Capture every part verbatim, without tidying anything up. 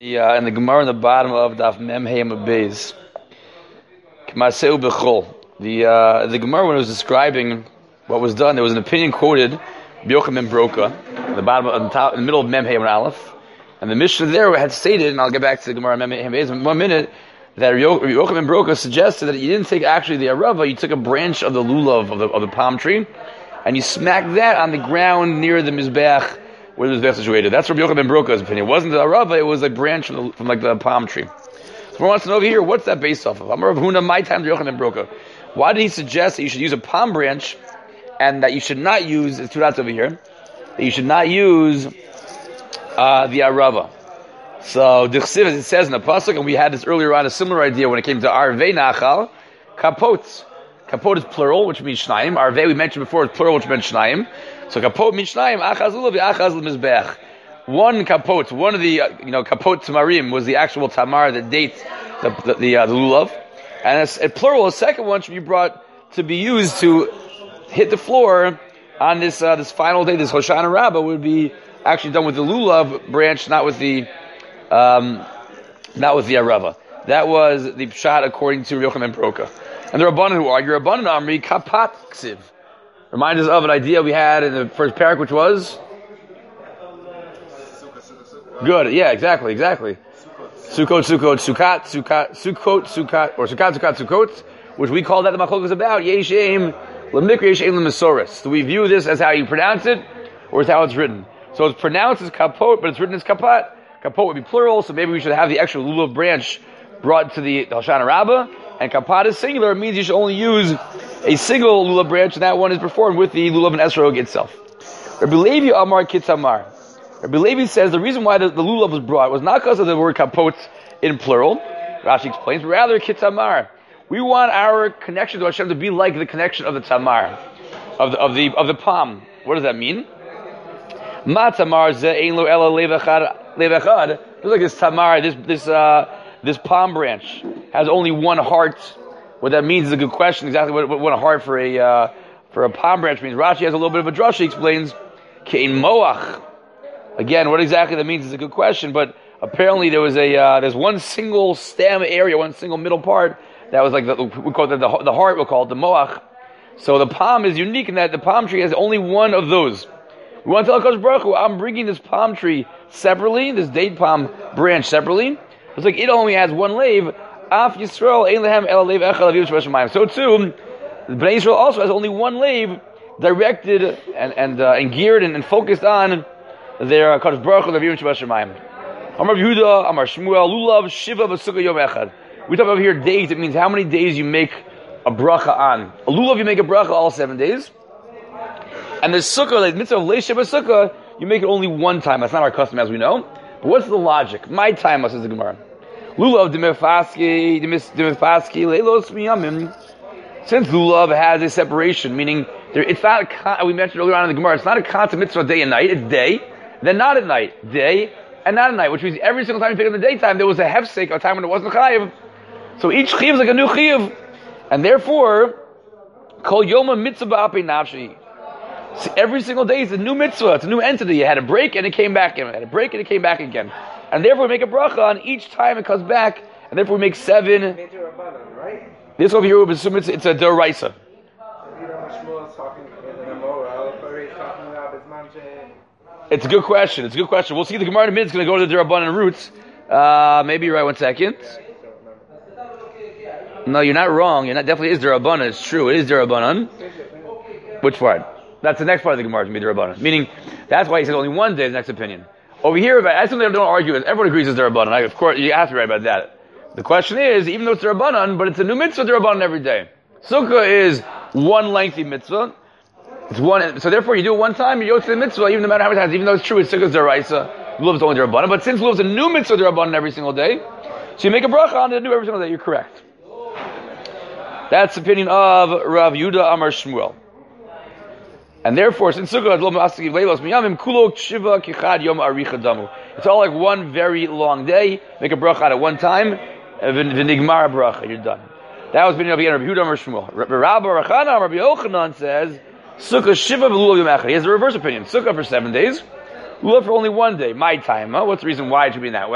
Yeah, in the Gemara in the bottom of Daf Mem Hey Beis, K'maseu B'chol. The uh, the Gemara, when it was describing what was done, there was an opinion quoted, B'Yocham Ben Broka, in the bottom, of, the top, in the middle of Mem Hey Aleph, and the Mishnah there had stated, and I'll get back to the Gemara Mem Hey Beis in one minute, that B'Yocham Ben Broka suggested that you didn't take actually the arava, you took a branch of the lulav of the of the palm tree, and you smacked that on the ground near the mizbeach, where the mizbeach is situated. That's Rabbi Yochanan ben Broka's opinion. It wasn't the arava; it was a branch from, the, from like the palm tree. So one wants to know over here, what's that based off of? Amar Rav Huna, my time, Rabbi Yochanan ben Broka. Why did he suggest that you should use a palm branch, and that you should not use? It's two dots over here. That you should not use uh, the arava. So Dichsiv, as it says in the pasuk, and we had this earlier on, a similar idea when it came to arvei nachal, kapot. Kapot is plural, which means shnayim. Arvei, we mentioned before, is plural, which means shnayim. So kapot means shnayim. Achaz lulav, achaz l'mizbech. One kapot, one of the uh, you know kapot tamarim was the actual tamar that dates the the, the, uh, the lulav, and a, a plural, a second one should be brought to be used to hit the floor on this uh, this final day. This Hoshana Rabbah would be actually done with the lulav branch, not with the um, not with the arava. That was the pshat according to Yochanan ben Broka. And the Rabbanan who argue, Rabbanan Amri kapat ksiv. Remind us of an idea we had in the first parak, which was good. Yeah, exactly, exactly. Sukkot, Sukkot, Sukkat, Sukkat, Sukkot, Sukkat, or Sukkat, Sukkat, Sukkot, which we call that the machlok is about. Yeshem lemikra, yeshem lemesoris. Do we view this as how you pronounce it, or is how it's written? So it's pronounced as kapot, but it's written as kapat. Kapot would be plural, so maybe we should have the extra lulav branch brought to the Hoshana Rabbah. And kapat is singular, it means you should only use a single lulav branch, and that one is performed with the lulav and esrog itself. Rabbi Levi Amar Kitzamar. Rabbi Levi says the reason why the, the lulav was brought was not because of the word kapot in plural, Rashi explains, but rather Kitzamar. We want our connection to Hashem to be like the connection of the tamar, of the of the of the palm. What does that mean? Ma tamar ze ein lo ela levachad levachad. Looks like this tamar, this this uh This palm branch has only one heart. What that means is a good question. Exactly what, what a heart for a uh, for a palm branch means. Rashi has a little bit of a drush. He explains kein moach. Again, what exactly that means is a good question. But apparently there was a uh, there's one single stem area, one single middle part that was like the, we call it the, the heart. We'll call it the moach. So the palm is unique in that the palm tree has only one of those. We want to tell HaKadosh Baruch Hu, I'm bringing this palm tree separately, this date palm branch separately. It's like it only has one lave. Af Yisrael ein lehem ela lev echad aviv shebashamayim. So too, Bnei Yisrael also has only one lave directed and and, uh, and geared and, and focused on their Kadosh Baruch Hu aviv shebashamayim. Amar Yehuda, Amar Shmuel, lulav shiva v'sukkah yom echad. We talk about here days. It means how many days you make a bracha on. A lulav you make a bracha all seven days, and the sukkah, like mitzvah of leishav sukkah, you make it only one time. That's not our custom, as we know. But what's the logic? My time, says the Gemara. Lulav demifaski, demifaski, leilos miyamim. Since lulav has a separation, meaning there, it's not a con, we mentioned earlier on in the Gemara, it's not a concept mitzvah day and night, it's day, then not at night, day, and not at night, which means every single time you pick up in the daytime, there was a hefsek, a time when it wasn't chayiv. So each chayiv is like a new chayiv. And therefore, kol yoma mitzvah ba'apei nafshi. So every single day is a new mitzvah, it's a new entity. You had a break and it came back again, had a break and it came back again. And therefore we make a bracha on each time it comes back, and therefore we make seven. Right? This over here, it's a deraisa. It's a good question, it's a good question. We'll see the Gemara in a minute, it's going to go to the Derabanan roots. Uh, maybe you're right, one second. No, you're not wrong, you're not, definitely is Derabanan, it's true, it is Derabanan. Which part? That's the next part of the Gemara, to be Derabanan. Meaning, that's why he said only one day is the next opinion. Over here, that's something I don't argue with. Everyone agrees it's Derabanan. I, of course, you have to be right about that. The question is, even though it's Derabanan, but it's a new mitzvah Derabanan every day. Sukkah is one lengthy mitzvah. It's one, so therefore you do it one time, you go to the mitzvah, even no matter how many times, even though it's true, it's Sukkah's Deraisa, Lulav is only Derabanan. But since Lulav is a new mitzvah Derabanan every single day, so you make a bracha on it new every single day, you're correct. That's the opinion of Rav Yehuda Amar Shmuel. And therefore, since Sukkah it's all like one very long day. Make a bracha at one time, v'nigmar bracha. You're done. That was opinion of Rabbi Yehuda Amar Shmuel. Rabbi Rachana Rabbi Yochanan says Sukkah shiva v'lulav yom echad. He has the reverse opinion. Sukkah for seven days, lulav for only one day. My time. Huh? What's the reason why it should be in that way?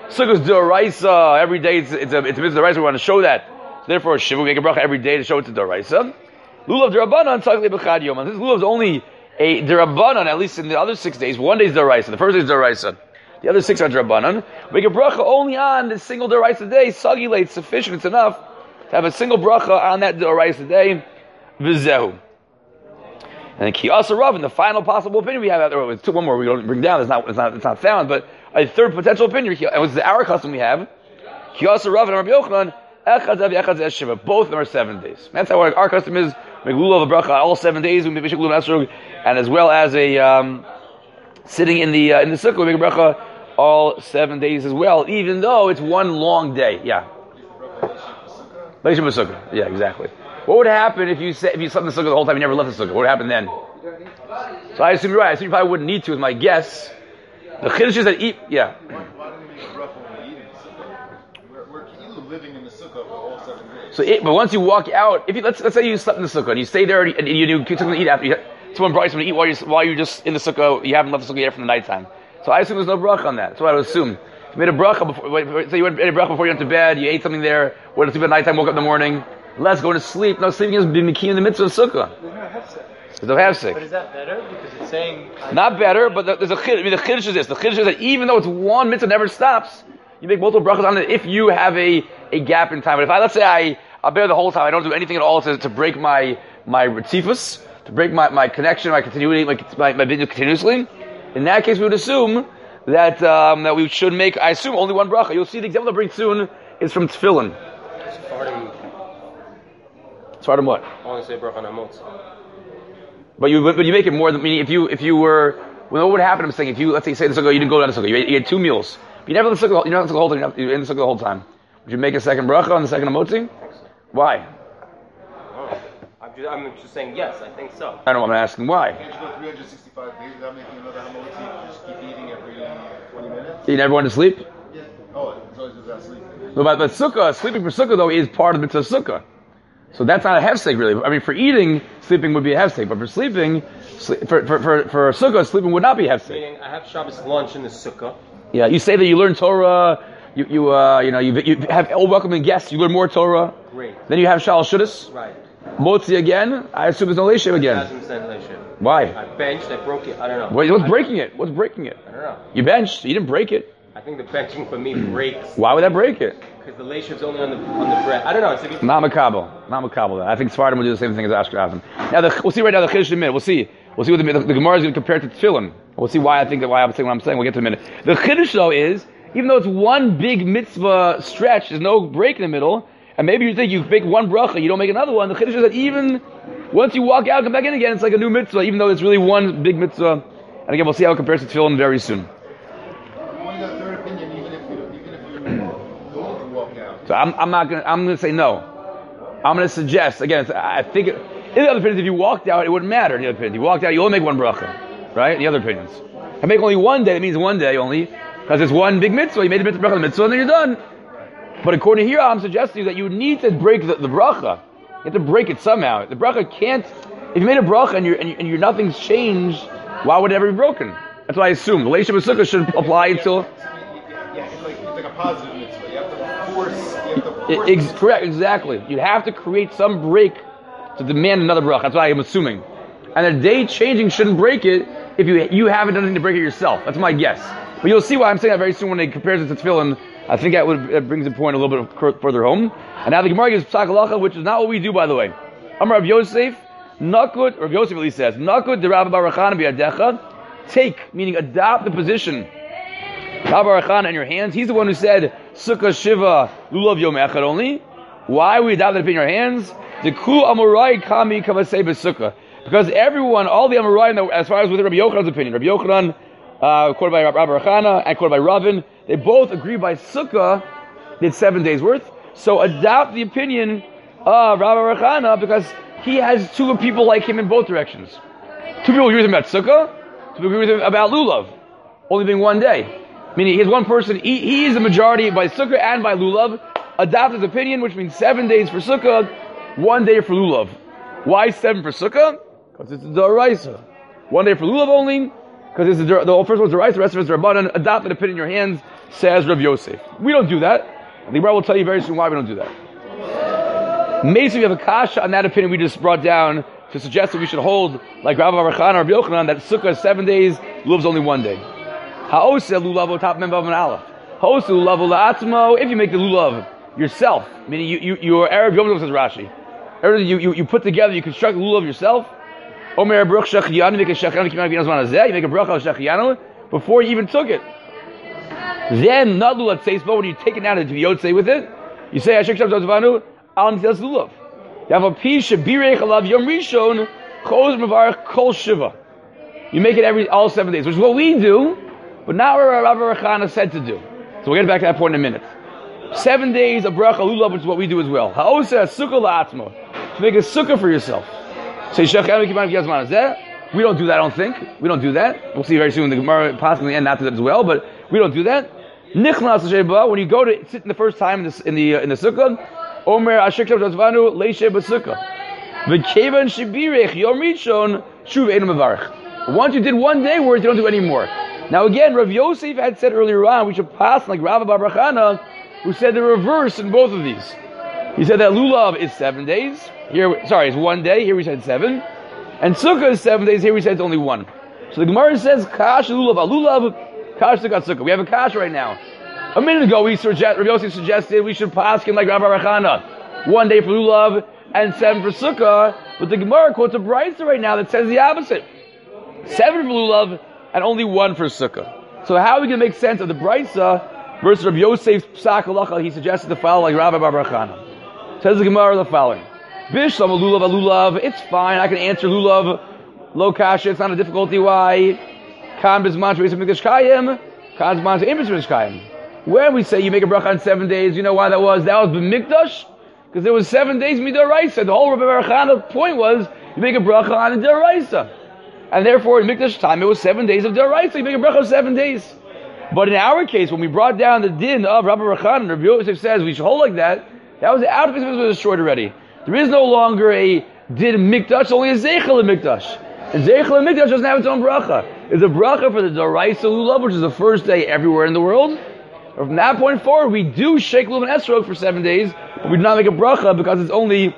Sukkah's d'oraisa. Every day it's it's a it's a mitzvah d'oraisa. We want to show that. So therefore, Shiva we make a bracha every day to show it's a d'oraisa. Lulav d'Rabbanan tzarich lebechad yom. This lulav is only a d'Rabbanan, at least in the other six days. One day is d'oraisa. The first day is d'oraisa. The other six are d'Rabbanan. We make a bracha only on the single d'oraisa day. Sagi late, sufficient. It's enough to have a single bracha on that d'oraisa day. V'zehu. And then Kiyasa Rav, in the final possible opinion we have, or it's one more we don't bring down, it's not, it's not, it's not found, but a third potential opinion, and which is our custom we have, Kiyasa Rav and Rabbi Yochanan, Echad Zav Echad Zav Shiva, both of them are seven days. That's how our, our custom is, make lulav a bracha all seven days, we make Mishik Lulav Esrog, and as well as a, um, sitting in the, uh, in the sukkah, we make a bracha all seven days as well, even though it's one long day, yeah. Leishim B'Sukkah, yeah, exactly. What would happen if you say, if you slept in the sukkah the whole time, you never left the sukkah? What would happen then? So I assume you're right. I assume you probably wouldn't need to, is my guess. The chiddush is that eat, yeah. Why do we make a bracha when we eat in the sukkah? We're, we're living in the sukkah for all seven days. So, it, but once you walk out, if you let's let's say you slept in the sukkah and you stay there and you, you took something to eat after, you, someone brought you something to eat while you while you're just in the sukkah, you haven't left the sukkah yet from the nighttime. So I assume there's no bracha on that. That's what I would assume. You made a bracha before. So you made a bracha before you went to bed. You ate something there. Went to sleep at nighttime. Woke up in the morning. Let's go to sleep. No, sleeping is being in the mitzvah of sukkah. There's no hefsek. There's no hefsek. But is that better? Because it's saying... Not better, but there's a chiddush. I mean, the chiddush is this. The chiddush is that even though it's one mitzvah never stops, you make multiple brachas on it if you have a, a gap in time. But if I, let's say I, I bear the whole time, I don't do anything at all to, to break my, my retifus, to break my, my connection, my continuity, my, my, my business continuously, in that case we would assume that, um, that we should make, I assume, only one bracha. You'll see the example I'll bring soon is from tefillin. Svardim what? I want to say bracha namotz. But you, but you make it more than, meaning if you, if you were, well, what would happen? I'm saying, if you, let's say, you say the sukkah, you didn't go down the sukkah, you, you had two meals, but you never in the sukkah, you're not in the sukkah the whole time, you're in the sukkah the whole time. Would you make a second bracha on the second amotzi? Why? Oh, I'm, just, I'm just saying yes, I think so. I don't know, I'm asking why. Can't you go three hundred sixty-five days without making another hamotzi? Just keep eating every twenty minutes? You never want to sleep? Yeah. Oh, it's always without sleeping. No, but, but sukkah, sleeping for sukkah though is part of the mitzvah sukkah. So that's not a hefsek really. I mean, for eating, sleeping would be a hefsek, but for sleeping, sleep, for, for, for, for sukkah, sleeping would not be hefsek. Meaning, I have Shabbos lunch in the sukkah. Yeah, you say that you learn Torah, you, you, uh, you know, you, you have all welcoming guests, you learn more Torah. Great. Then you have Shal Shuddis. Right. Motzi again, I assume there's no Leishem again. Hasn't said leishim. Why? I benched, I broke it, I don't know. Wait, what's I, breaking it? What's breaking it? I don't know. You benched, you didn't break it. I think the benching for me breaks. Why would that break it? Because the leishim's only on the on the bread. I don't know. It's like Not makabel. Not makabel. I think Sfardim will do the same thing as Ashkenazim. Now, the, we'll see right now the Chiddush in a minute. We'll see. We'll see what the, the, the Gemara is going to compare it to Tefillin. We'll see why I think that why I'm saying what I'm saying. We'll get to it in a minute. The Chiddush though is, even though it's one big mitzvah stretch, there's no break in the middle, and maybe you think you make one bracha, you don't make another one. The Chiddush is that even once you walk out, come back in again, it's like a new mitzvah, even though it's really one big mitzvah. And again, we'll see how it compares to Tefillin very soon. So I'm, I'm not gonna. I'm gonna say no. I'm gonna suggest again. I think it, in the other opinions, if you walked out, it wouldn't matter. In the other opinions, if you walked out, you only make one bracha, right? In the other opinions, I make only one day. That means one day only, because it's one big mitzvah. You made a mitzvah bracha, the mitzvah, and then you're done. But according to here, I'm suggesting that you need to break the, the bracha. You have to break it somehow. The bracha can't. If you made a bracha and you're and, you, and you're nothing's changed, why would it ever be broken? That's what I assume. The relationship with sukkah should apply until. Yeah, it's like, it's like a positive mitzvah. You have to force. You have to force It, ex- correct, exactly. You'd have to create some break to demand another bracha. That's what I'm assuming. And the day changing shouldn't break it if you you haven't done anything to break it yourself. That's my guess. But you'll see why I'm saying that very soon when it compares it to tefillin. I think that would that brings the point a little bit further home. And now the Gemara gives psak halacha, which is not what we do, by the way. Amar Rav Yosef, Nakud, Rav Yosef at least says, Nakud de Rabbi Bar Chana bi'adecha, take, meaning adopt the position. Rabbi Bar Chana in your hands. He's the one who said, Sukkah Shiva, Lulav Yom Echad only. Why we adopt it in your hands? The Ku Amorai Kami Kavasei B'Sukkah. Because everyone, all the Amorai, as far as with Rabbi Yochanan's opinion, Rabbi Yochanan, uh, quoted by Rabbi Bar Chana, and quoted by Ravin, they both agree by Sukkah, did seven days worth. So adopt the opinion of Rabbi Bar Chana because he has two people like him in both directions. Two people agree with him about Sukkah, two people agree with him about Lulav, only being one day. Meaning he has one person, he, he is the majority by Sukkah and by Lulav. Adopt his opinion, which means seven days for Sukkah, one day for Lulav. Why seven for Sukkah? Because it's the D'oraisa. One day for Lulav only, because it's the, the first one's D'oraisa, the rest of it's Rabbanan. Adopt an opinion in your hands. says Rav Yosef. We don't do that. The Gemara will tell you very soon why we don't do that. Maybe we have a kasha on that opinion we just brought down to suggest that we should hold, like Rav Arachan or Rav Yochanan, that sukkah is seven days, lulav is only one day. Ha'oseh lulav top membav and aleph. Ha'oseh lulav la'atzmo, if you make the lulav yourself, meaning you, you, your Arab Yom Tov says Rashi. Everything you, you, you put together, you construct the lulav yourself. Omer Baruch Shechiyanu, you make a shechiyanu, you make a bracha of shechiyanu before you even took it. Then, not lulav tzeisbo, when you take it down to yotzei with it, you say, Ashek Shem Zotvanu, Al Nitilas Lulav. You have a piece of birech alav yom rishon, choz mevarach kol shiva. You make it every, all seven days, which is what we do, but not what Rav Arachana said to do. So we'll get back to that point in a minute. Seven days of bracha lulav, which is what we do as well. Ha'oseh sukkah la'atzmo. To make a sukkah for yourself. Say, Shechiyanu kiman v'yazman hazeh. We don't do that, I don't think. We don't do that. We'll see very soon. The Gemara possibly in the end not do that as well, but we don't do that. Nichnas l'sheba, when you go to sit in the first time in the in the, uh, in the sukkah, Omer Ashek Shem Zotvanu leishe b'sukkah. V'kevan shebirech yom rishon shuv einu mevarich. Once you did one day worth, you don't do any more. Now again, Rav Yosef had said earlier on, we should pass like Rav Bar Chana, who said the reverse in both of these. He said that lulav is seven days. Here, sorry, it's one day. Here we said seven, and sukkah is seven days. Here we said it's only one. So the Gemara says kash lulav lulav kash sukkah sukkah. We have a kash right now. A minute ago, we suggest, Rav Yosef suggested we should pass him like Rav Bar Chana, one day for lulav and seven for sukkah. But the Gemara quotes a brayso right now that says the opposite: seven for lulav and only one for sukkah. So how are we going to make sense of the brayso versus Rav Yosef's psak halacha? He suggested to follow like Rav Bar Chana. Says the Gemara the following: Bishlam lulav lulav. It's fine. I can answer lulav lo kasha. It's not a difficulty. Why? Kan bizman shveisim mikdash kayim. Kan bizman she'im mikdash kayim. When we say you make a bracha on seven days, you know why that was? That was b'mikdash, because there was seven days midoraisa. The whole Rabbi Barachana point was you make a bracha on a deraisa, and therefore in mikdash time it was seven days of deraisa. You make a bracha of seven days. But in our case, when we brought down the din of Rabbi Barachana, Rabbi Yosef says we should hold like that. That was out of it was destroyed already. There is no longer a din mikdash, only a zeichel in mikdash. And zeichel in mikdash doesn't have its own bracha. It's a bracha for the deraisa lulav, which is the first day everywhere in the world. From that point forward, we do shake lulav and esrog for seven days, but we do not make a bracha because it's only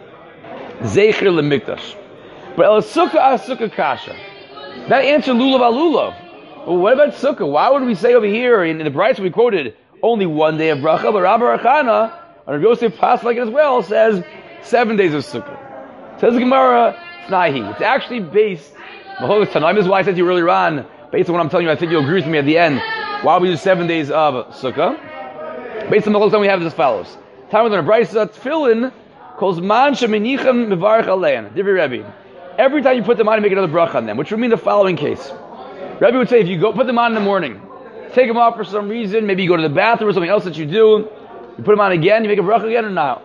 zeichel in mikdash. But el sukkah sukkah kasha. That answered lulav al lulav. Well, what about sukkah? Why would we say over here in, in the brayso we quoted only one day of bracha, but Rabbi Arachana, and Rav Yosef passed like it as well, says seven days of sukkah. Says the Gemara, it's not he. It's actually based, this is why I said to you earlier on, based on what I'm telling you, I think you'll agree with me at the end, why we do seven days of sukkah. Based on the whole time we have is as follows. Time with the brayso, tefillin, calls man sheminichem mevarich alein. Divrei Rebbe. Every time you put them on, you make another bracha on them, which would mean the following case. Rebbe would say, if you go put them on in the morning, take them off for some reason, maybe you go to the bathroom or something else that you do, you put them on again, you make a bracha again or not?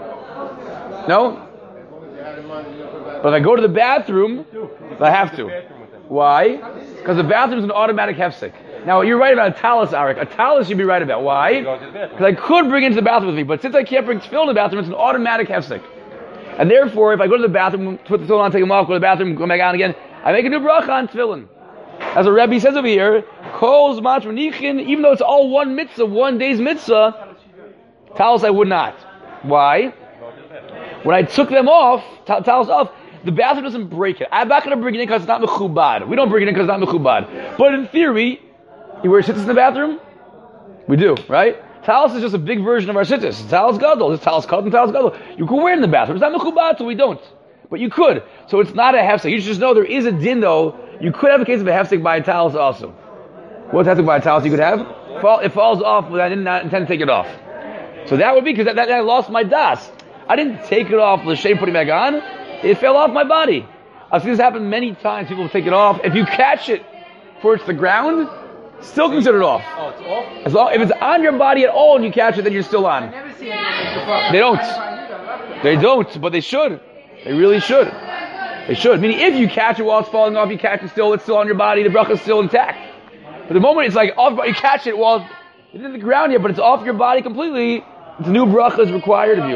No? But if I go to the bathroom, I have to. Why? Because the bathroom is an automatic hefsek. Now, you're right about a talus, Arik. A talus you'd be right about. Why? Because I could bring it into the bathroom with me, but since I can't bring tefillin to the bathroom, it's an automatic hefsek. And therefore, if I go to the bathroom, put the tefillin on, take them off, go to the bathroom, go back on again, I make a new bracha on tefillin. As a Rebbe says over here, Kol Zman Shmanichin, even though it's all one mitzvah, one day's mitzvah, talus I would not. Why? When I took them off, talus off, the bathroom doesn't break it. I'm not going to bring it in because it's not mechubad. We don't bring it in because it's not mechubad. But in theory, you wear sittas in the bathroom? We do, right? Talus is just a big version of our sittas. It's talus gadol. It's talus cut and talus gadol. You can wear it in the bathroom. It's not mechubad, so we don't. But you could. So it's not a hefsek. You should just know there is a din though. You could have a case of a hefsek by a talus also. What's hefsek by a talus you could have? It falls off, but I did not intend to take it off. So that would be because that, that, that I lost my das. I didn't take it off the shame putting it back on. It fell off my body. I've seen this happen many times. People will take it off. If you catch it before it's the ground, still considered off. Oh, it's off? As long if it's on your body at all and you catch it, then you're still on. They don't. They don't, but they should. They really should. They should. Meaning, if you catch it while it's falling off, you catch it still, it's still on your body, the bracha is still intact. But the moment it's like off, you catch it while it's in the ground yet, but it's off your body completely, it's a new bracha is required of you.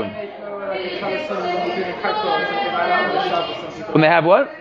When they have what?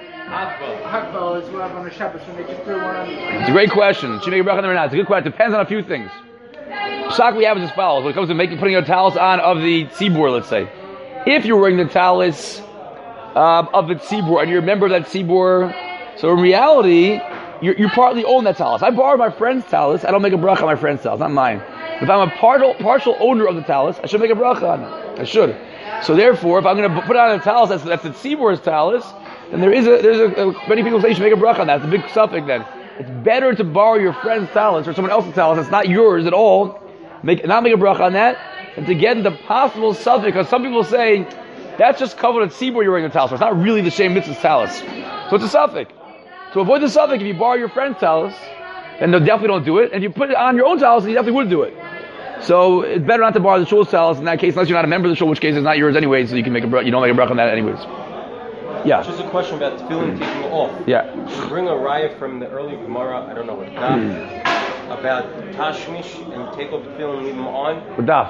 It's a great question. Should you make a bracha on them or not? It's a good question. It depends on a few things. psak we have is as follows. When it comes to making putting your talis on of the tzibur, let's say, if you're wearing the talis um, of the tzibur and you're a member of that tzibur, so in reality, you you partly own that talis. I borrowed my friend's talis. I don't make a bracha on my friend's talis, not mine. If I'm a partial partial owner of the talis, I should make a bracha on it. I should. So therefore, if I'm going to put on a talis that's that's the tzibur's talis, then there is a there's a, a many people say you should make a bracha on that. It's a big suffix then. It's better to borrow your friend's talis or someone else's talis that's not yours at all, make not make a bracha on that, and to get into possible suffix. Because some people say that's just covered at tzibur you're wearing the talis. It's not really the same mitzvah's talis. So it's a suffix. To avoid the suffix, if you borrow your friend's talis, then they definitely don't do it. And if you put it on your own talis, then you definitely would do it. So it's better not to borrow the shul's talis in that case, unless you're not a member of the shul, in which case it's not yours anyway, so you can make a bra- you don't make a bracha on that anyways. Yeah. Just a question about tefillin taking it off. Yeah. You bring a raya from the early Gemara, I don't know what, daf, Mm. about tashmish and take off the tefillin and leave them on. What daf?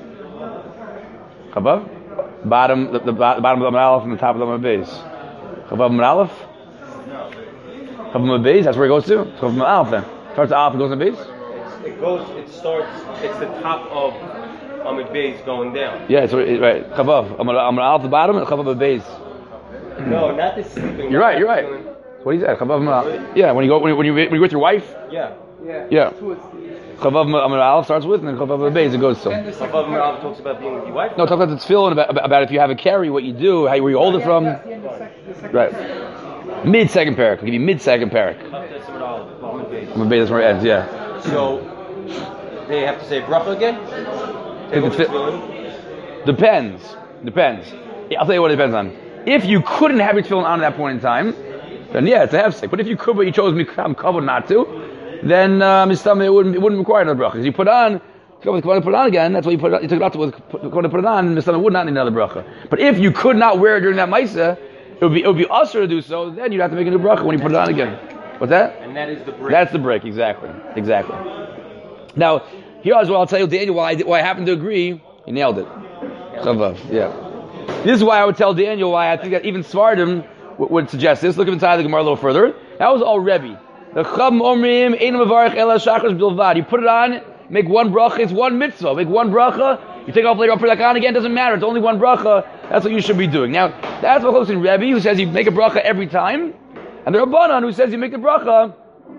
Above? Bottom, the, the, bottom of the aleph and the top of the base. Above the aleph? Above the base, that's where it goes to? Above the aleph then. Starts the aleph and goes to the base? It goes, it starts, it's the top of Amid Beis going down. Yeah, it's right. right. Chavav. I'm gonna aleph the bottom and chavav the base. No, not the sleeping. You're right. You're right. Tefillin. That's what he said. Chavav ma'alef. Yeah, when you go when you when you when you're with your wife. Yeah. Yeah. Chavav ma'alef starts with, and then chavav the base it goes to. Above Merav talks about being with your wife. No, talk about the tefillin about, about about if you have a carry, what you do, how where you hold it from. Right. Mid second parak. I'll give you mid second parak. I'm gonna that's where it ends. Yeah. So they have to say bracha again. Take off the tefillin? Depends. Depends. Yeah, I'll tell you what it depends on. If you couldn't have your tefillin on at that point in time, then yeah, it's a hefsek. But if you could, but you chose me, I'm covered not to, then um, it wouldn't it wouldn't require another bracha. Because you put on, you put it on again. That's why you put it, you took it out to put, put it on. And it would not need another bracha. But if you could not wear it during that ma'isa, it would be it would be usher to do so. Then you'd have to make a new bracha when you put it on again. What's that? And that is the break. That's the break, exactly, exactly. Now, here as well, I'll tell you, Daniel, why I, why I happen to agree. He nailed it. Chavav, yeah. This is why I would tell Daniel why I think that even Svardim would, would suggest this. Look inside the Gemara a little further. That was all Rebbe. The Chum Omrim Einam Mevarich Ela Shachar Bilvad. You put it on, make one bracha. It's one mitzvah. Make one bracha. You take off later, I'll put it back on again. Doesn't matter. It's only one bracha. That's what you should be doing. Now, that's what goes in Rebbe, who says you make a bracha every time. And the Rabbanan, who says you make the bracha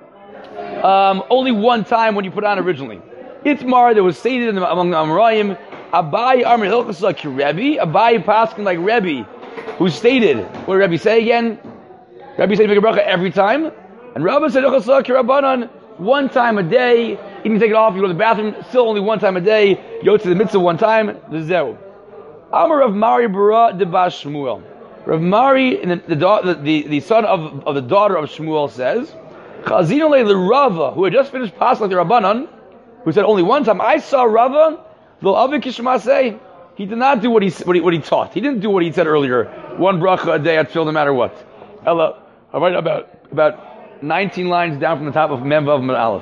um, only one time when you put it on originally. Itmar, that was stated in the, among the Amoraim, Abai Amr Hilchasa Rebbe, Abai Paskin like Rebbe, who stated, what did Rebbe say again? Rebbe said you make a bracha every time. And Rabban said Hilchasa Rabbanan, one time a day. Even take it off, you go to the bathroom, still only one time a day. You go to the mitzvah one time, the zeu. Amar Rav Mari Bara de Bas Shmuel. Rav Mari, the, the, the, the son of, of the daughter of Shmuel, says, Chazino le Rava, who had just finished passing like the Rabbanan, who said only one time, I saw Rava, the Avik Kishma say, he did not do what he, what he what he taught. He didn't do what he said earlier. One bracha a day at Phil, no matter what. Ella, I write about about nineteen lines down from the top of Memva of Aleph.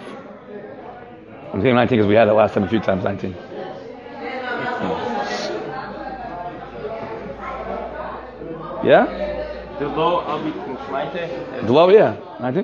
I'm saying nineteen because we had that last time a few times. Nineteen. Yeah. The low Avik Kishmaite. The low, yeah, nineteen.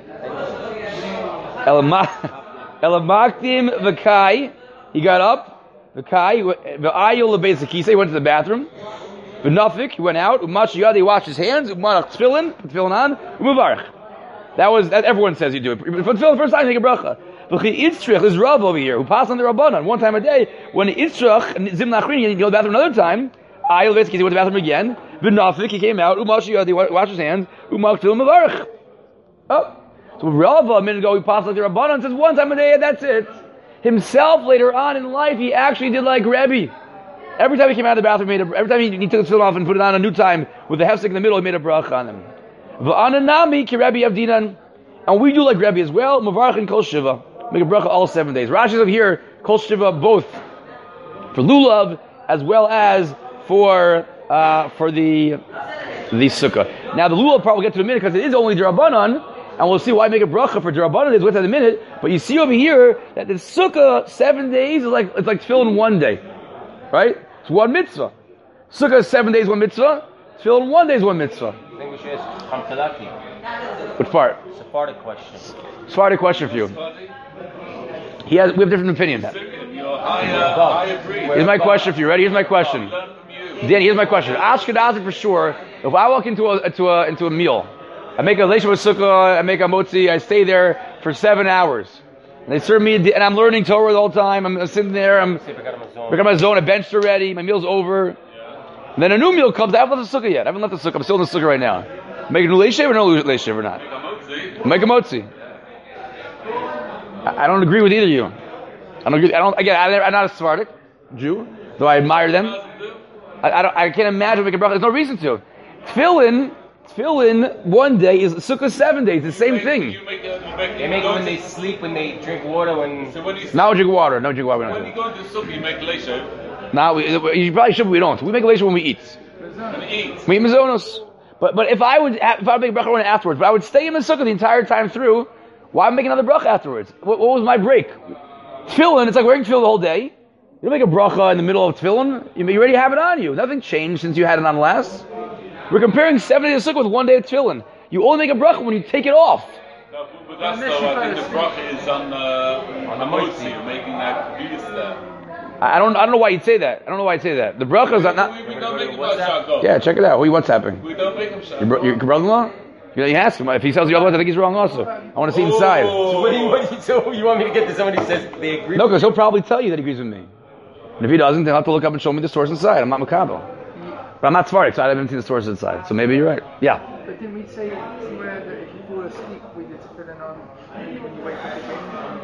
Elamaktim v'kai. He got up. V'kai v'ayul lebeisakisa. He went to the bathroom. V'nafik. He went out. Umashiyad. He washed his hands. Umanach tefillin. Put tefillin on. Umuvarich. That was that. Everyone says you do it. For tefillin, the first time, you take a bracha. V'chi itzrich. There's Rav over here who passed on the Rabbanan one time a day. When itzrich and zim nachrin, he go to the bathroom another time. Ayul lebeisakisa. He went to the bathroom again. V'nafik. He came out. Umashiyad. He washed his hands. Umanach tefillin. Umuvarich. Oh. So Rava a minute ago he passed like the Rabbanan says one time a day, that's it. Himself later on in life he actually did like Rebbe. Every time he came out of the bathroom, he made a, every time he, he took the tefillin off and put it on a new time with the hefsek in the middle, he made a bracha on him. V'ananami ki Rebbe Avdinan, and we do like Rebbe as well. Mavarach and Kol Shiva, make a bracha all seven days. Rashi over here Kol Shiva both for lulav as well as for uh, for the the sukkah. Now the lulav part we'll get to in a minute because it is only the Rabbanan. And we'll see why I make a bracha for Darabanan is with that in a minute. But you see over here that the sukkah seven days is like it's like tefillin one day, right? It's one mitzvah. Sukkah is seven days one mitzvah. Tefillin one day is one mitzvah. I think we should ask Hamtalaki. Which part? Sephardic question. Sephardic question for you. He has. We have different opinions. You're higher, higher breed. Here's my question for you. Ready? Here's my question. Learn from you. Danny, here's my question. Ashkenazi for sure. If I walk into a into a into a meal, I make a leisha with sukkah, I make a motzi, I stay there for seven hours, and they serve me, and I'm learning Torah the whole time. I'm sitting there, I'm picking up my zone, I benched already, my meal's over. And then a new meal comes. I haven't left the sukkah yet. I haven't left the sukkah. I'm still in the sukkah right now. Make a new leisha or no leisha or not? Make a motzi. I, I don't agree with either of you. I don't agree. I don't. Again, I, I'm not a Sephardic Jew, though I admire them. I, I, don't, I can't imagine making bracha. There's no reason to. Tefillin, tefillin, one day is sukkah seven days. It's the same thing. You make, uh, you make, They make it when they sleep, when they drink water, when... So when you, Now drink water. No drink water. We when don't you do. go into the sukkah, you make leisha Now we, you probably should. But we don't. We make a leisha when we eat. and eat. We eat mazonos. But but if I would if I would make a bracha one afterwards, but I would stay in the sukkah the entire time through. Why make another bracha afterwards? What, what was my break? Tefillin. It's like wearing tefillin the whole day. You don't make a bracha in the middle of tefillin. You, you already have it on you. Nothing changed since you had it on last. We're comparing seven days of sukkah with one day of tefillin. You only make a bracha when you take it off. No, but that's though, I think the bracha is on uh, on the motzi. You're making that piece there. I I don't I don't know why you'd say that. I don't know why you'd say that. The bracha is not. not We, we don't make him go. yeah, check it out. Who you WhatsApping? We don't make him shot. Your, bro- your brother-in-law? You know, you ask him. If he tells you otherwise, I think he's wrong also. I want to see inside. So what do you, what do you, so you want me to get to somebody who says they agree? No, because he'll probably tell you that he agrees with me. And if he doesn't, then he'll have to look up and show me the source inside. I'm not Makabel. But I'm not Sephardic, so I haven't seen the source inside. So maybe you're right. Yeah. But didn't we say somewhere that if you fall asleep with your tefillin on, when you wake up again,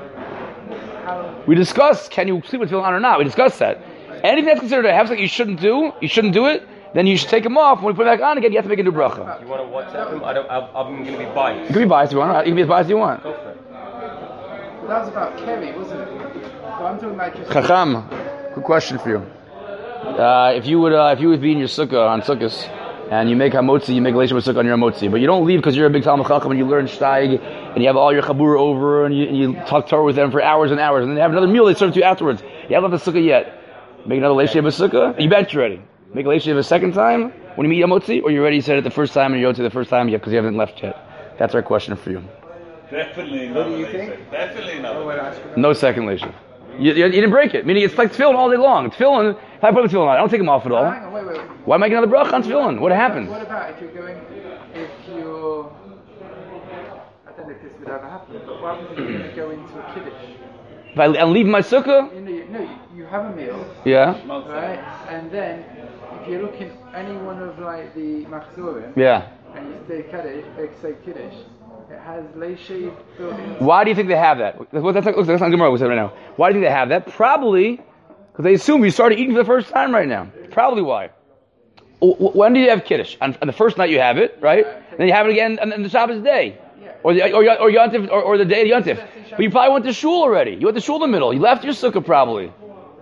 how... We discussed, can you sleep with tefillin on or not? We discussed that. Anything that's considered a hefsek you shouldn't do, you shouldn't do it, then you should take them off. When you put them back on again, you have to make a new bracha. You want to WhatsApp him? I don't, I'm, I'm going to be biased. You can be biased if you want. You can be as biased as you want. Go for it. Well, that was about Kerry, wasn't it? But I'm talking about just... Chacham, good question for you. Uh, if you would, uh, if you would be in your sukkah on sukkahs, and you make hamotzi, you make leisha with sukkah on your hamotzi, but you don't leave because you're a big Talmud Chacham and you learn shtaig, and you have all your chabur over, and you, and you talk Torah with them for hours and hours, and then you have another meal they serve to you afterwards. You haven't left the sukkah yet. Make another leisha with sukkah. You bet you're ready. Make a leisha a second time when you meet hamotzi, or you already said it the first time and you go to the first time yet because you haven't left yet. That's our question for you. Definitely What not. do you leisha. think? Definitely Oh, not. wait, ask her. No second leisha. You, you, you didn't break it. Meaning it's like tefillin all day long. Tefillin. If I put a tefillin on, I don't take them off at all. Hang on, wait, wait, wait. Why make another bracha on tefillin? What happened? What about if you're going, if you're, I don't know if this would ever happen, but what happens if you're going to go into a kiddush? If I, I leave my sukkah, You know, you, no, you, you have a meal, yeah, right? And then, if you're looking any one of like the machzorim, yeah. and you say kiddush, uh, say kiddush, it has leisha built in. Why do you think they have that? Well, that's, looks like that's not Gemara we said right now. Why do you think they have that? Probably because they assume you started eating for the first time right now. Probably why. W- w- When do you have kiddush? On, on the first night you have it, right? Then you have it again on, on the Shabbos day, or the or or Yontif, or, or the day of Yontif. But you probably went to shul already. You went to shul in the middle. You left your sukkah probably.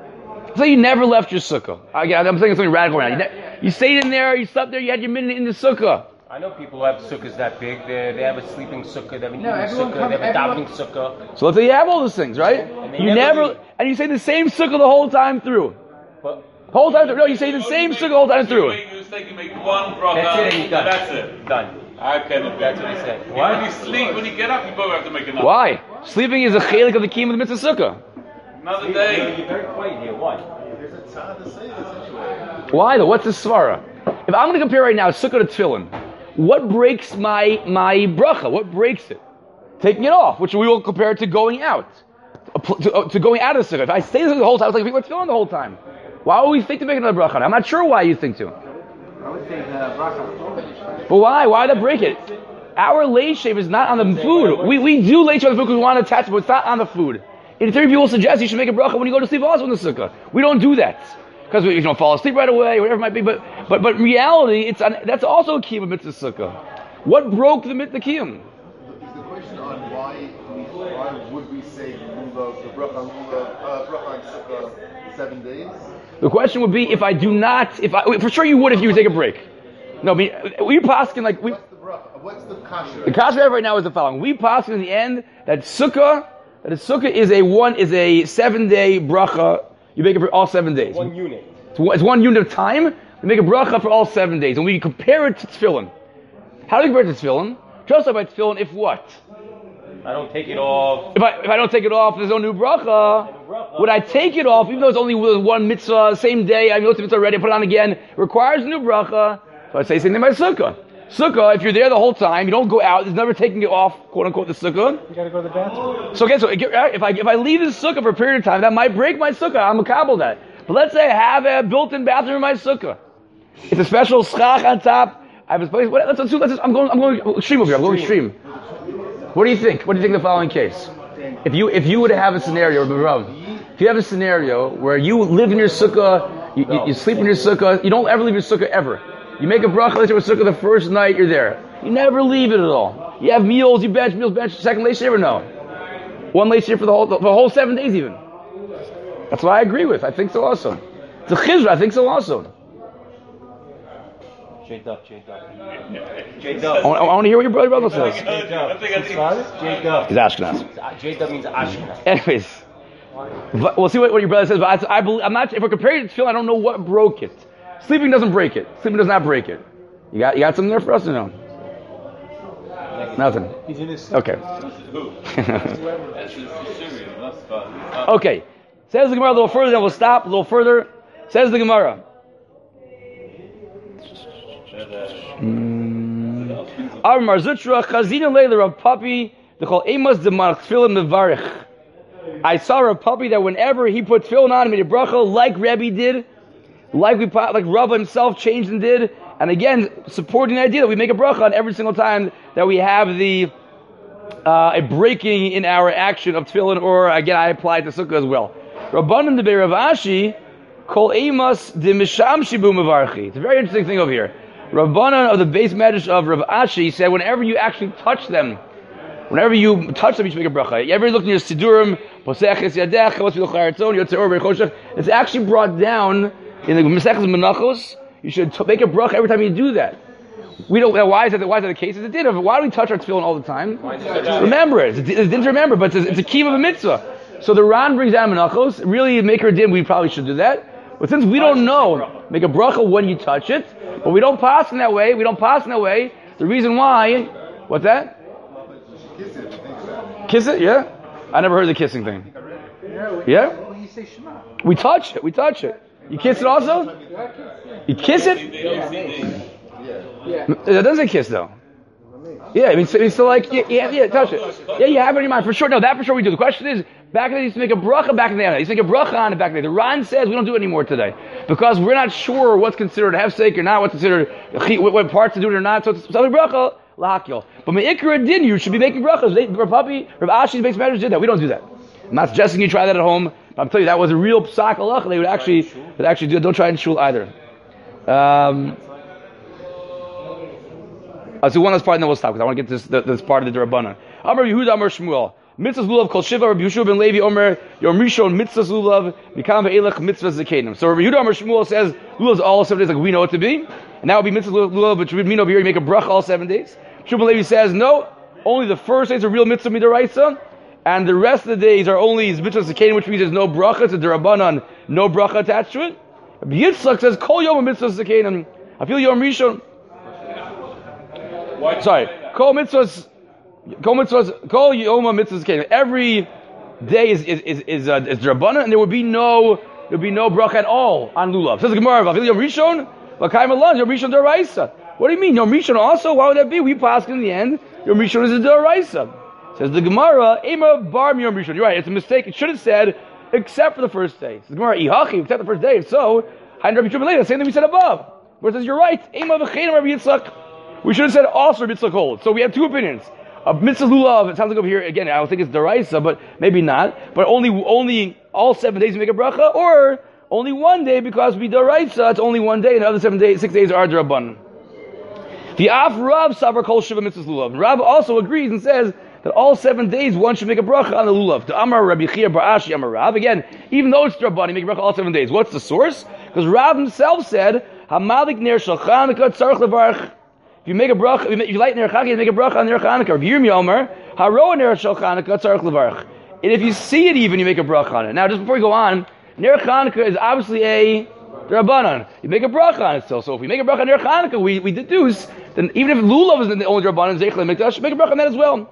So you never left your sukkah. Again, I'm saying something radical right now. You, ne- you stayed in there. You slept there. You had your minute in the sukkah. I know people who have sukkahs that big. They they have a sleeping sukkah, they have an No, eating everyone sukkah, come- they have a everyone- davening sukkah. So let's say you have all those things, right? And they You never never, leave. and you say the same sukkah the whole time through. But Whole time through. No, you say the same sukkah the whole time You through. make a mistake, you make one bracha. that's it, and you're done. That's it. Done. How can it be? That's what I said. When you sleep, when you get up, you both have to make another. Why? Sleeping is a chelik of the kiyum of the mitzvah sukkah. Another You're, day. you're very quiet here. Why? There's a tzad to say this anyway. Why though? What's the svara? If I'm going to compare right now sukkah to tefillin, what breaks my my bracha? What breaks it? Taking it off, which we will compare to going out, to, uh, to going out of the sukkah. If I stay there the whole time, it's like people are tefillin the whole time. Why would we think to make another bracha? I'm not sure why you think to. I would say the bracha. But why? Why would that break it? Our late shave is not on the food. We we do late shave on the food because we want to attach it, but it's not on the food. In theory, people suggest you should make a bracha when you go to sleep also in the sukkah. We don't do that because we you don't fall asleep right away, whatever it might be. But but but in reality, it's on, that's also a kiyum of mitzvah sukkah. What broke the mitzvah kiyum? Is the question on why we, why would we say lulav, the bracha lulav, uh, bracha and sukkah seven days? The question would be if I do not, if I for sure you would if you would take a break. No, I mean we paskin like we. What's the bracha? What's the kasha? The kasha we have right now is the following: we paskin in the end that sukkah, that a sukkah is a one is a seven day bracha. You make it for all seven days. One unit. It's one, it's one unit of time. We make a bracha for all seven days, and we compare it to tefillin. How do we compare it to tefillin? Just like by tefillin, if what? I don't take it off. If I if I don't take it off, there's no new bracha. Would I take it off, even though it's only one mitzvah, same day, I know it's a mitzvah already, put it on again, it requires a new bracha. So I say same thing by sukkah. Sukkah, if you're there the whole time, you don't go out, there's never taking it off, quote unquote, the sukkah. You gotta go to the bathroom. So okay, so if I if I leave the sukkah for a period of time, that might break my sukkah. I'm a kabel that. But let's say I have a built-in bathroom in my sukkah. It's a special schach on top. I have a place. What, let's, let's, let's, I'm going. I'm going extreme over here. I'm going extreme. What do you think? What do you think of the following case? If you if you would have a scenario, if you have a scenario where you live in your sukkah, you, you, you sleep in your sukkah, you don't ever leave your sukkah ever. You make a bracha later with sukkah the first night you're there. You never leave it at all. You have meals, you bench meals, bench second lace, you never know. One lace here for the whole for the whole seven days even. That's what I agree with. I think so also. It's a chizra. I think so also. J-Dub, J-Dub. J-Dub. I, I want to hear what your brother brother says. J-Dub. J-Dub. He's Ashkenaz. J-Dub means Ashkenaz. Anyways, we'll see what, what your brother says. But I, I believe, I'm not. If we're comparing it to tefillin, I don't know what broke it. Sleeping doesn't break it. Sleeping does not break it. You got you got something there for us or no? Nothing. He's in his Okay. Who? That's serious. That's fun. Okay. Says the Gemara a little further, then we'll stop a little further. Says the Gemara. Ar Marzutra Chazina Leila Rav Papi the Chol Emas de Mar Tefillin Mevarich. I saw Rav Papi that whenever he put tefillin on, he made a bracha like Rebbe did, like we like Rav himself changed and did, and again supporting the idea that we make a bracha on every single time that we have the uh, a breaking in our action of tefillin, or again I apply it to sukkah as well. Rabbanan de Rav Ashi Kol Emas de Misham Shibu Mevarchi. It's a very interesting thing over here. Rabbanan of the base medrash of Rav Ashi said whenever you actually touch them, whenever you touch them, you should make a bracha. You ever look in your Sidurim, Poseches Yadech, Yotzer Or, it's actually brought down in the Mesechus Menachos. You should t- make a bracha every time you do that. We don't. Why is that? Why is that the case? It's a din of why do we touch our tefillin all the time? Remember it. It's a din to remember, but it's a, it's a key of a mitzvah. So the Ran brings down Menachos. Really, make her a din. We probably should do that. But since we don't know, make a bracha when you touch it. But we don't pass in that way. We don't pass in that way. The reason why, what's that? Kiss it, yeah. I never heard the kissing thing. Yeah. When you say Shema. We touch it. We touch it. You kiss it also? You kiss it? Yeah. It doesn't say kiss though. Yeah, I mean, so it's still like, yeah, yeah, yeah, touch it. Yeah, you have it in your mind for sure. No, that for sure we do. The question is, back in the day, you used to make a bracha back in the day. You used to make a bracha on it back in the day. The Ran says we don't do it anymore today because we're not sure what's considered a hefsek or not, what's considered what, what parts to do it or not. So it's something bracha lahakil. But me'ikra din, you should be making brachas. Rav Papi, Rav Ashi, makes matters did that. We don't do that. I'm not suggesting you try that at home, but I'm telling you that was a real psak halacha. They would actually, would actually do it. Don't try it in shul either. Um, Uh, so one last part, and then we'll stop because I want to get this this, this part of the Rabbanan. Amar Yehuda Amar Shmuel. Mitzvahs lulav kol shiva. Rabbi Yeshua ben Levi Omer Yom Rishon mitzvahs lulav mikam ve'elech mitzvahs zekenim. So Rabbi Yehuda Amar Shmuel says lulav's all seven days like we know it to be, and that would be mitzvahs lulav. Which would mean over here you make a bracha all seven days. Yeshua ben Levi says no, only the first days are real mitzvah midaraisa, and the rest of the days are only mitzvahs zekenim, which means there's no bracha. It's a Rabbanan, no bracha attached to it. Rabbi Yitzchak says kol yom mitzvahs zekenim. I feel Yom Rishon. Sorry, kol mitzvahs, kol mitzvahs, kol yoma mitzvahs came. Every day is is is is, uh, is Rabbanan, and there would be no there would be no bracha at all on lulav. Says the Gemara, "V'afil Yom Rishon, v'kayim alon Yom Rishon d'oraisa." What do you mean Yom Rishon also? Why would that be? We pass in the end. Yom Rishon is a d'oraisa. Says the Gemara, "Ema bar Yom Rishon." You're right. It's a mistake. It should have said except for the first day. Says the Gemara, "Ihachi," except the first day. If so, Hain Rabbi Yeshua ben Levi, the same thing we said above. Where it says you're right. Ema v'chein Rabbi Yitzchak. We should have said also mitzvah hold. So we have two opinions. A mitzvah lulav, it sounds like over here, again, I don't think it's deraisa, but maybe not. But only only all seven days we make a bracha, or only one day because we deraisa, it's only one day, and the other seven days, six days are drabanan. The Af Rav Savar Kol Shiva mitzvah lulav. Rav also agrees and says that all seven days one should make a bracha on the lulav. The Amar Rabbi Chia Bar Ashi Amar Rav. Again, even though it's drabanan, make a bracha all seven days. What's the source? Because Rav himself said, Hamalik ner shel Chanukah tzarich levarach. If you make a bracha, if you light ner Chanukah, you make a bracha on ner Chanukah. If you hear Omer, haro ner shel Chanukah tzarich levarach. And if you see it even, you make a bracha on it. Now, just before we go on, ner Chanukah is obviously a Rabbanan. You make a bracha on it still. So if we make a bracha on ner Chanukah, we, we deduce, then even if lulav is the only Rabbanan, Zeichel Mikdash, make a bracha on that as well.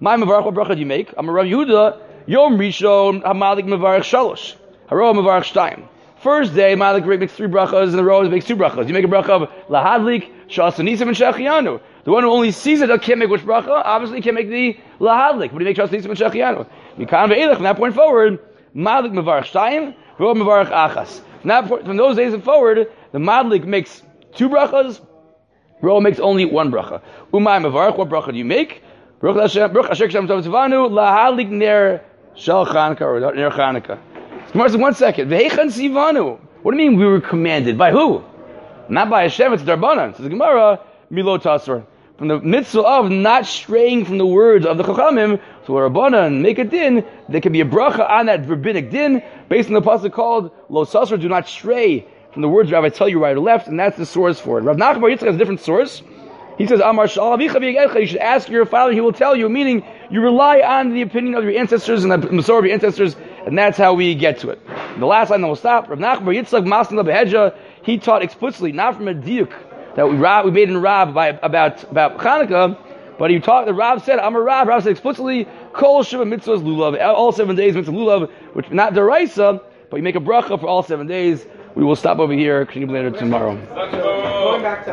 My Mavarach, what bracha do you make? I'm a Rav Yehuda, Yom Rishon, Hamalik Mavarach Shalosh, Haro Mavarach Shtayim. First day, Malik makes three brachas, and the row makes two brachas. You make a bracha of Lahadlik, Shasanisim, and Shechianu. The one who only sees it can't make which bracha, obviously can't make the Lahadlik, but he makes Shasanisim and Shechianu. Mikan ve'elech, from that point forward, Malik Mavarach Shtayim, Haro Mavarach Achas. From, that point, from those days and forward, the Madlik makes two brachas, Ro makes only one bracha. Umay Mavarach, what bracha do you make? Baruch Hashem, Baruch Asher Kshem Tov Tzivanu, Lahalik Ner Shal Chanukah, or Ner Chanukah. Gemara says, one second. Ve'echan Sivanu. What do you mean we were commanded? By who? Not by Hashem, it's Darbanan. Says the Gemara, Milo Tasr. From the mitzvah of not straying from the words of the Chachamim, so a Rabbanan make a din, there can be a bracha on that rabbinic din, based on the pasuk called Lo Tasr, do not stray from the words Rabbi tell you right or left, and that's the source for it. Rav Nachman Bar Yitzchak has a different source. He says, Amar Shal Avicha v'Yegedcha, you should ask your father, he will tell you, meaning you rely on the opinion of your ancestors and the Masorah of your ancestors, and that's how we get to it. And the last line that will stop, Rav Nachman Bar Yitzchak Masna Behedja, he taught explicitly, not from a diuk that we, Rab, we made in Rab by, about, about Chanukah, but he taught, the Rab said, Amar Rab, Rab said explicitly, Kol Shiva Mitzvahs Lulav, all seven days Mitzvah Lulav, which not deraisa, but you make a bracha for all seven days. We will stop over here, continue later tomorrow. Going back to